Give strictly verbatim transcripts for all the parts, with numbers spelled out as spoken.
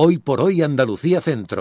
Hoy por Hoy Andalucía Centro.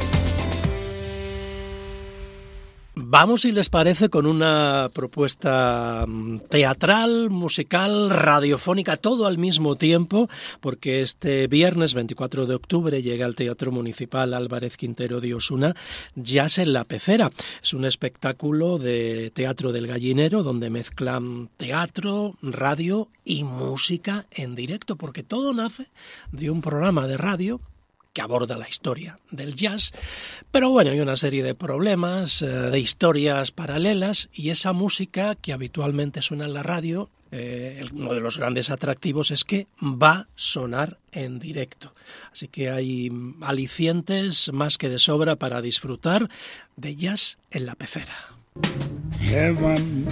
Vamos, si les parece, con una propuesta teatral, musical, radiofónica, todo al mismo tiempo, porque este viernes veinticuatro de octubre llega al Teatro Municipal Álvarez Quintero de Osuna Jazz en la Pecera. Es un espectáculo de Teatro del Gallinero donde mezclan teatro, radio y música en directo, porque todo nace de un programa de radio que aborda la historia del jazz, pero bueno, hay una serie de problemas, eh, de historias paralelas, y esa música que habitualmente suena en la radio, eh, uno de los grandes atractivos es que va a sonar en directo. Así que hay alicientes más que de sobra para disfrutar de Jazz en la Pecera. Heaven,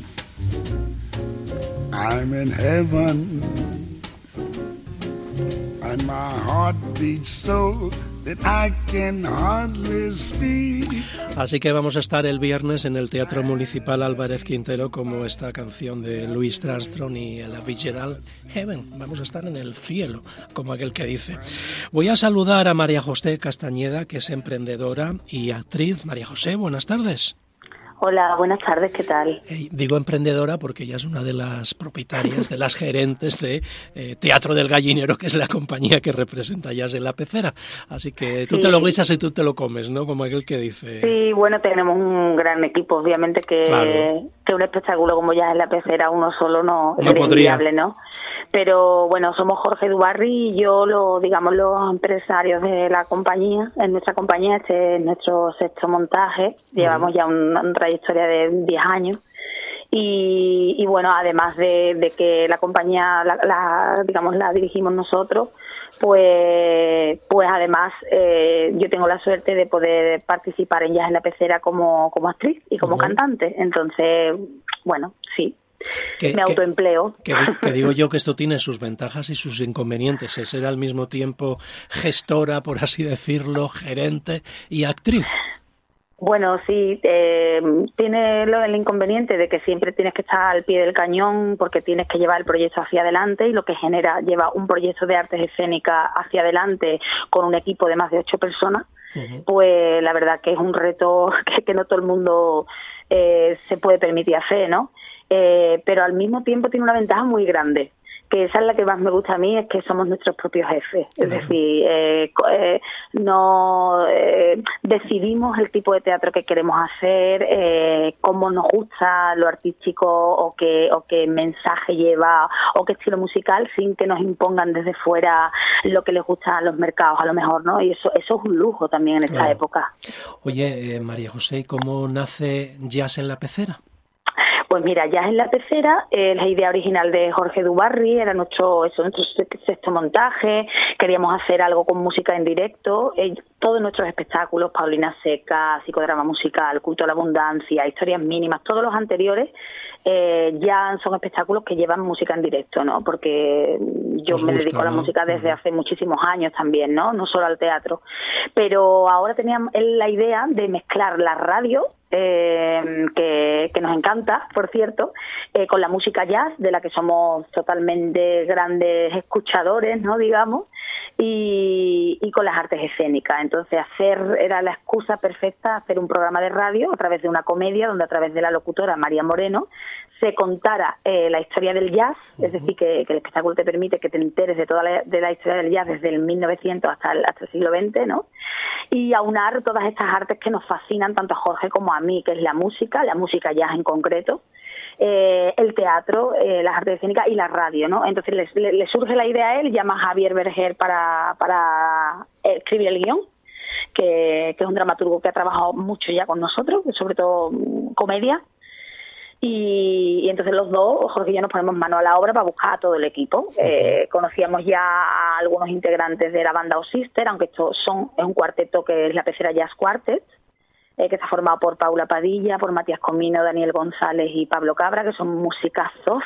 I'm in heaven. And my heart beats so that I can hardly speak. Así que vamos a estar el viernes en el Teatro Municipal Álvarez Quintero, como esta canción de Louis Armstrong y Ella Fitzgerald, Heaven. Vamos a estar en el cielo, como aquel que dice. Voy a saludar a María José Castañeda, que es emprendedora y actriz. María José, buenas tardes. Hola, buenas tardes, ¿qué tal? Eh, digo emprendedora porque ella es una de las propietarias, de las gerentes de eh, Teatro del Gallinero, que es la compañía que representa Jazz en la Pecera. Así que tú sí. Te lo guisas y tú te lo comes, ¿no? Como aquel que dice. Sí, bueno, tenemos un gran equipo, obviamente que, claro. que un espectáculo como Jazz en la Pecera uno solo no, no es podría. Viable, ¿no? Pero bueno, somos Jorge Dubarri y yo, lo, digamos, los empresarios de la compañía. En nuestra compañía, este es nuestro sexto montaje. Llevamos uh-huh. ya un, un trayectoria de diez años y, y bueno, además de, de que la compañía la, la digamos la dirigimos nosotros, pues pues además eh, yo tengo la suerte de poder participar en Jazz en la Pecera como, como actriz y como uh-huh. cantante, entonces bueno, sí. Que, me autoempleo. Que, que, que digo yo que esto tiene sus ventajas y sus inconvenientes, es ser al mismo tiempo gestora, por así decirlo, gerente y actriz. Bueno, sí, eh, tiene lo del inconveniente de que siempre tienes que estar al pie del cañón porque tienes que llevar el proyecto hacia adelante, y lo que genera, lleva un proyecto de artes escénicas hacia adelante con un equipo de más de ocho personas, uh-huh. pues la verdad que es un reto que, que no todo el mundo eh, se puede permitir hacer, ¿no? Eh, pero al mismo tiempo tiene una ventaja muy grande, que esa es la que más me gusta a mí, es que somos nuestros propios jefes. Es uh-huh. decir, eh, eh, no eh, decidimos el tipo de teatro que queremos hacer, eh, cómo nos gusta lo artístico o qué, o qué mensaje lleva o qué estilo musical, sin que nos impongan desde fuera lo que les gusta a los mercados, a lo mejor, ¿no? Y eso, eso es un lujo también en esta claro. época. Oye, eh, María José, ¿cómo nace Jazz en la Pecera? Pues mira, Jazz en la Pecera es la idea original de Jorge Dubarri, era nuestro, eso, nuestro sexto montaje, queríamos hacer algo con música en directo, eh, todos nuestros espectáculos, Paulina Seca, psicodrama musical, culto a la abundancia, historias mínimas, todos los anteriores eh, ya son espectáculos que llevan música en directo, ¿no? Porque yo Os me gusta, dedico a la ¿no? música desde uh-huh. hace muchísimos años también, ¿no? No solo al teatro. Pero ahora teníamos la idea de mezclar la radio, Eh, que, que nos encanta, por cierto, eh, con la música jazz, de la que somos totalmente grandes escuchadores, ¿no? Digamos, y, y con las artes escénicas. Entonces, hacer era la excusa perfecta, hacer un programa de radio a través de una comedia, donde a través de la locutora María Moreno se contara eh, la historia del jazz, uh-huh. es decir, que, que el espectáculo te permite que te enteres de toda la, de la historia del jazz desde el mil novecientos hasta el, hasta el siglo veinte, ¿no? Y aunar todas estas artes que nos fascinan tanto a Jorge como a mí, que es la música, la música jazz en concreto, eh, el teatro, eh, las artes escénicas y la radio, ¿no? Entonces le, le, le surge la idea a él, llama a Javier Berger para, para escribir el guión, que, que es un dramaturgo que ha trabajado mucho ya con nosotros, sobre todo um, comedia. Y, y entonces los dos, Jorge y yo, nos ponemos mano a la obra para buscar a todo el equipo. Eh, conocíamos ya a algunos integrantes de la banda O Sister, aunque esto son, es un cuarteto que es la Pecera Jazz Quartet, eh, que está formado por Paula Padilla, por Matías Comino, Daniel González y Pablo Cabra, que son musicazos.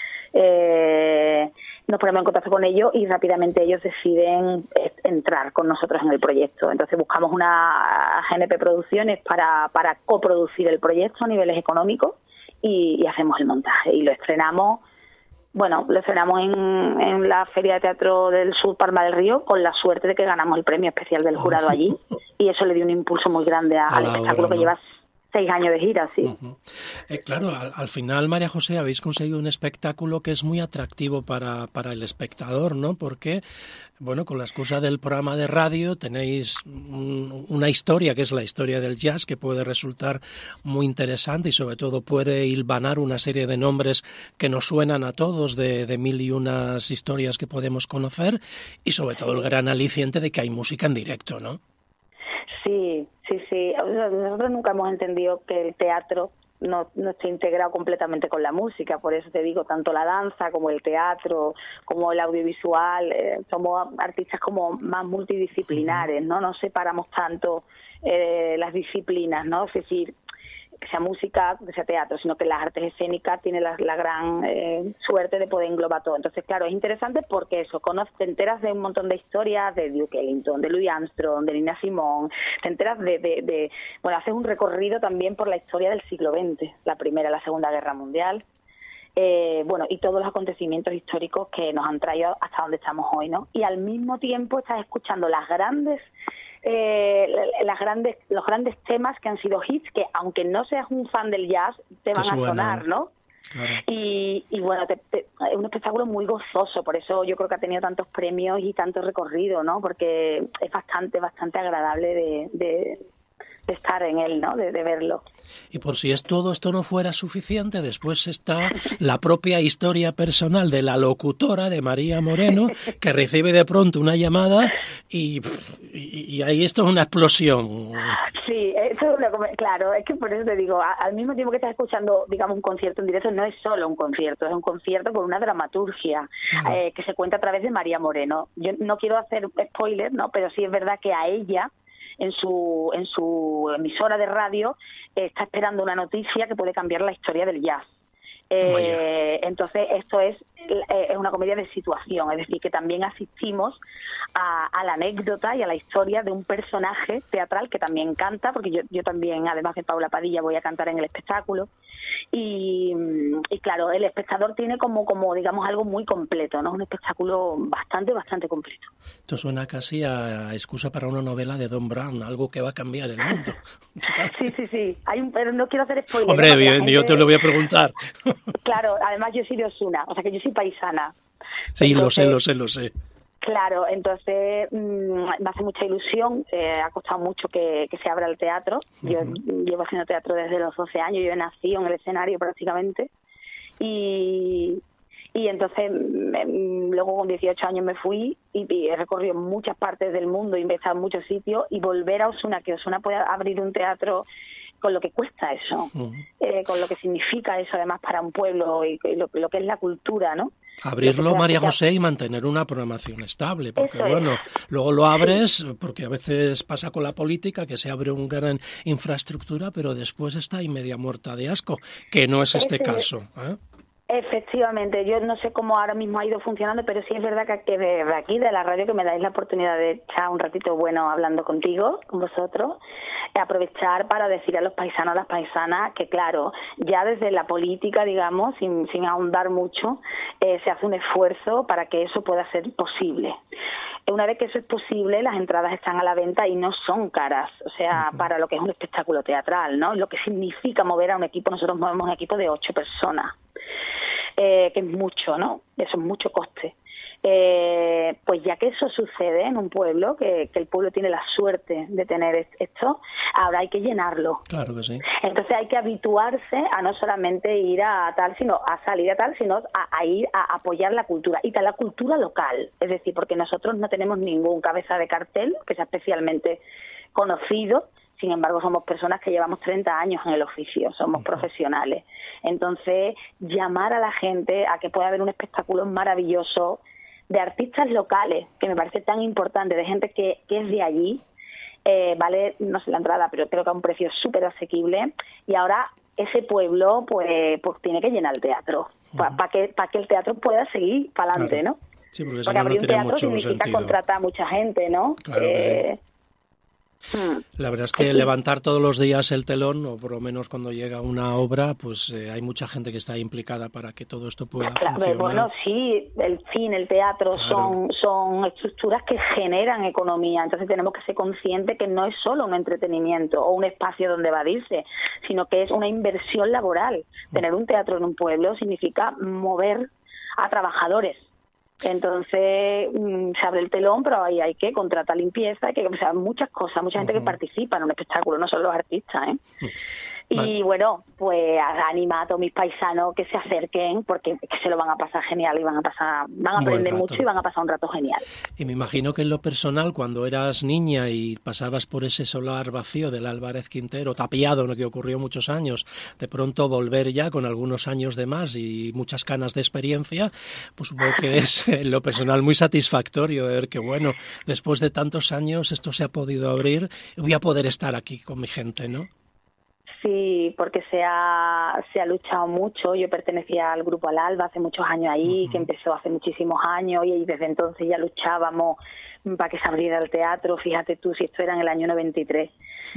Eh, nos ponemos en contacto con ellos y rápidamente ellos deciden entrar con nosotros en el proyecto. Entonces buscamos una G N P Producciones para, para coproducir el proyecto a niveles económicos y, y hacemos el montaje y lo estrenamos bueno, lo estrenamos en, en la Feria de Teatro del Sur, Palma del Río, con la suerte de que ganamos el premio especial del jurado allí, y eso le dio un impulso muy grande a, al espectáculo obra, que ¿no? lleva seis años de gira, sí. Uh-huh. Eh, claro, al, al final, María José, habéis conseguido un espectáculo que es muy atractivo para, para el espectador, ¿no? Porque, bueno, con la excusa del programa de radio tenéis un, una historia que es la historia del jazz, que puede resultar muy interesante y sobre todo puede hilvanar una serie de nombres que nos suenan a todos de, de mil y unas historias que podemos conocer, y sobre todo el gran aliciente de que hay música en directo, ¿no? Sí, sí, sí. Nosotros nunca hemos entendido que el teatro no, no esté integrado completamente con la música. Por eso te digo, tanto la danza como el teatro, como el audiovisual, eh, somos artistas como más multidisciplinares, ¿no? No separamos tanto eh, las disciplinas, ¿no? Es decir, que sea música, que sea teatro, sino que las artes escénicas tienen la, la gran eh, suerte de poder englobar todo. Entonces, claro, es interesante porque eso, conoces, te enteras de un montón de historias de Duke Ellington, de Louis Armstrong, de Nina Simone, te enteras de, de, de, bueno, haces un recorrido también por la historia del siglo veinte, la Primera y la Segunda Guerra Mundial, eh, bueno, y todos los acontecimientos históricos que nos han traído hasta donde estamos hoy, ¿no? Y al mismo tiempo estás escuchando las grandes Eh, las grandes, los grandes temas que han sido hits, que aunque no seas un fan del jazz, te van a sonar, ¿no? Claro. Y, y bueno, te, te, es un espectáculo muy gozoso, por eso yo creo que ha tenido tantos premios y tanto recorrido, ¿no? Porque es bastante, bastante agradable de, de, de estar en él, ¿no? De, de verlo. Y por si es todo esto no fuera suficiente, después está la propia historia personal de la locutora, de María Moreno, que recibe de pronto una llamada y, y, y ahí esto es una explosión. Sí, esto es una, claro, es que por eso te digo, al mismo tiempo que estás escuchando, digamos, un concierto en directo, no es solo un concierto, es un concierto con una dramaturgia uh-huh. eh, que se cuenta a través de María Moreno. Yo no quiero hacer spoiler, ¿no? Pero sí es verdad que a ella, en su en su emisora de radio, eh, está esperando una noticia que puede cambiar la historia del jazz. Eh, entonces esto es, eh, es una comedia de situación, es decir, que también asistimos a, a la anécdota y a la historia de un personaje teatral que también canta, porque yo, yo también, además de Paula Padilla, voy a cantar en el espectáculo, y, y claro, el espectador tiene como, como digamos, algo muy completo, ¿no? Un espectáculo bastante, bastante completo. Esto suena casi a excusa para una novela de Don Brown, algo que va a cambiar el mundo. Sí, sí, sí, hay un, pero no quiero hacer spoiler. Hombre, bien, gente... yo te lo voy a preguntar. Claro, además yo soy de Osuna, o sea que yo soy paisana. Sí, entonces, lo sé, lo sé, lo sé. Claro, entonces mmm, me hace mucha ilusión, eh, ha costado mucho que, que se abra el teatro. Uh-huh. Yo llevo haciendo teatro desde los doce años, yo he nacido en el escenario prácticamente. Y, y entonces me, luego con dieciocho años me fui y, y he recorrido muchas partes del mundo, he investigado en muchos sitios, y volver a Osuna, que Osuna pueda abrir un teatro con lo que cuesta eso, uh-huh. eh, con lo que significa eso además para un pueblo y, y lo, lo que es la cultura, ¿no? Abrirlo, María José, y mantener una programación estable, porque eso bueno, es. Luego lo abres, porque a veces pasa con la política, que se abre una gran infraestructura, pero después está ahí media muerta de asco, que no es este Ese, caso, ¿eh? Efectivamente, yo no sé cómo ahora mismo ha ido funcionando, pero sí es verdad que de aquí, de la radio, que me dais la oportunidad de echar un ratito bueno hablando contigo, con vosotros, aprovechar para decir a los paisanos, a las paisanas, que claro, ya desde la política, digamos, sin, sin ahondar mucho, eh, se hace un esfuerzo para que eso pueda ser posible. Una vez que eso es posible, las entradas están a la venta y no son caras, o sea, uh-huh. para lo que es un espectáculo teatral, ¿no? Lo que significa mover a un equipo, nosotros movemos un equipo de ocho personas. Eh, que es mucho, ¿no? Eso es mucho coste. Eh, pues ya que eso sucede en un pueblo, que, que el pueblo tiene la suerte de tener esto, ahora hay que llenarlo. Claro que sí. Entonces hay que habituarse a no solamente ir a tal, sino a salir a tal, sino a, a ir a apoyar la cultura, y tal la cultura local. Es decir, porque nosotros no tenemos ningún cabeza de cartel que sea especialmente conocido. Sin embargo, somos personas que llevamos treinta años en el oficio, somos profesionales. Entonces, llamar a la gente a que pueda haber un espectáculo maravilloso de artistas locales, que me parece tan importante, de gente que, que es de allí, eh, vale, no sé la entrada, pero creo que a un precio súper asequible, y ahora ese pueblo pues, pues tiene que llenar el teatro, uh-huh. para pa que, pa que el teatro pueda seguir para adelante, claro. ¿no? Sí, porque, porque abrir no un teatro significa sentido. Contratar a mucha gente, ¿no? Claro eh, que sí. La verdad es que levantar todos los días el telón, o por lo menos cuando llega una obra, pues eh, hay mucha gente que está implicada para que todo esto pueda claro, funcionar. Bueno, sí, el cine, el teatro claro. son, son estructuras que generan economía, entonces tenemos que ser conscientes que no es solo un entretenimiento o un espacio donde evadirse, sino que es una inversión laboral. Tener un teatro en un pueblo significa mover a trabajadores. Entonces mmm, se abre el telón, pero ahí hay que contratar limpieza, hay que, o sea, muchas cosas, mucha gente uh-huh. que participa en un espectáculo, no solo los artistas, ¿eh? Uh-huh. Y vale. bueno, pues anima a todos mis paisanos que se acerquen, porque es que se lo van a pasar genial y van a pasar, van a aprender mucho y van a pasar un rato genial. Y me imagino que en lo personal, cuando eras niña y pasabas por ese solar vacío del Álvarez Quintero, tapiado, ¿no?, que ocurrió muchos años, de pronto volver ya con algunos años de más y muchas canas de experiencia, pues supongo que es en lo personal muy satisfactorio de ver que, bueno, después de tantos años esto se ha podido abrir, voy a poder estar aquí con mi gente, ¿no? Sí, porque se ha, se ha luchado mucho. Yo pertenecía al Grupo Al Alba hace muchos años ahí, uh-huh. que empezó hace muchísimos años, y desde entonces ya luchábamos para que se abriera el teatro. Fíjate tú, si esto era en el año noventa y tres,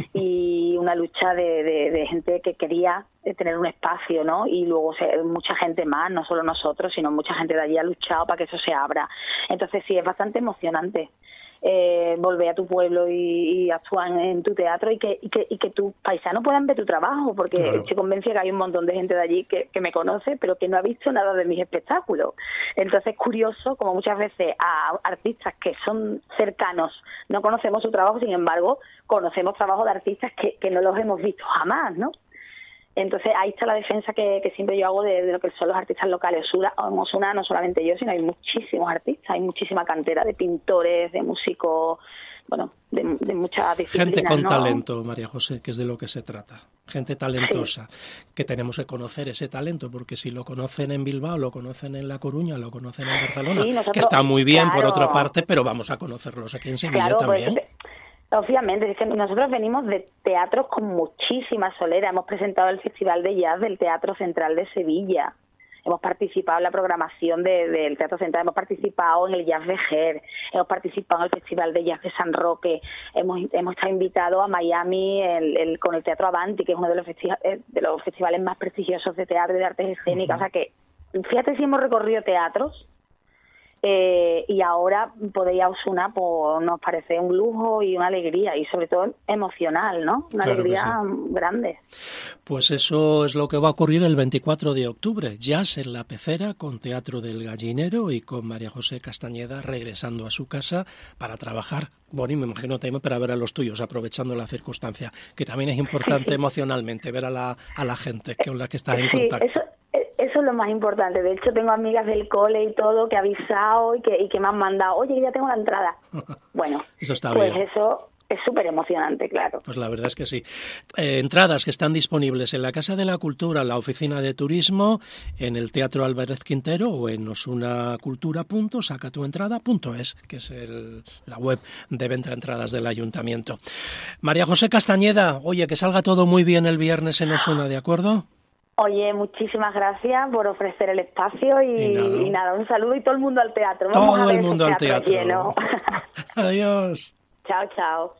y una lucha de, de, de gente que quería tener un espacio, ¿no? Y luego se, mucha gente más, no solo nosotros, sino mucha gente de allí ha luchado para que eso se abra. Entonces sí, es bastante emocionante. Eh, volver a tu pueblo y, y actuar en, en tu teatro y que, y que y que tus paisanos puedan ver tu trabajo, porque claro. estoy convencida que hay un montón de gente de allí que, que me conoce, pero que no ha visto nada de mis espectáculos. Entonces es curioso como muchas veces a artistas que son cercanos no conocemos su trabajo, sin embargo conocemos trabajos de artistas que, que no los hemos visto jamás, ¿no? Entonces ahí está la defensa que, que siempre yo hago de, de lo que son los artistas locales. Osuna, en Osuna no solamente yo, sino hay muchísimos artistas, hay muchísima cantera de pintores, de músicos, bueno, de, de muchas disciplinas. Gente con ¿no? talento, María José, que es de lo que se trata. Gente talentosa, sí. que tenemos que conocer ese talento, porque si lo conocen en Bilbao, lo conocen en La Coruña, lo conocen en Barcelona, sí, nosotros, que está muy bien claro. por otra parte, pero vamos a conocerlos aquí en Sevilla claro, también. Pues, obviamente, es que nosotros venimos de teatros con muchísima solera. Hemos presentado el Festival de Jazz del Teatro Central de Sevilla. Hemos participado en la programación de, del Teatro Central, hemos participado en el Jazz Vejer, hemos participado en el Festival de Jazz de San Roque, hemos, hemos estado invitados a Miami el, el, con el Teatro Avanti, que es uno de los, festi- de los festivales más prestigiosos de teatro y de artes escénicas. Uh-huh. O sea que, fíjate si hemos recorrido teatros. Eh, y ahora poder ir a Osuna pues, nos parece un lujo y una alegría, y sobre todo emocional, ¿no? Una claro alegría sí. grande. Pues eso es lo que va a ocurrir el veinticuatro de octubre, Jazz en La Pecera, con Teatro del Gallinero y con María José Castañeda regresando a su casa para trabajar. Bueno, y me imagino también para ver a los tuyos, aprovechando la circunstancia, que también es importante sí, sí. emocionalmente, ver a la, a la gente con la que estás en sí, contacto. Eso... Eso es lo más importante. De hecho, tengo amigas del cole y todo que he avisado y que, y que me han mandado, oye, ya tengo la entrada. Bueno, eso está pues bien. eso es súper emocionante, claro. Pues la verdad es que sí. Eh, entradas que están disponibles en la Casa de la Cultura, la Oficina de Turismo, en el Teatro Álvarez Quintero o en osunacultura punto sacatuentrada punto es, que es el, la web de venta de entradas del Ayuntamiento. María José Castañeda, oye, que salga todo muy bien el viernes en Osuna, ¿de acuerdo? Oye, muchísimas gracias por ofrecer el espacio y, y, nada. y nada, un saludo y todo el mundo al teatro. Todo Vamos a ver el mundo al teatro teatro. Lleno. Adiós. Chao, chao.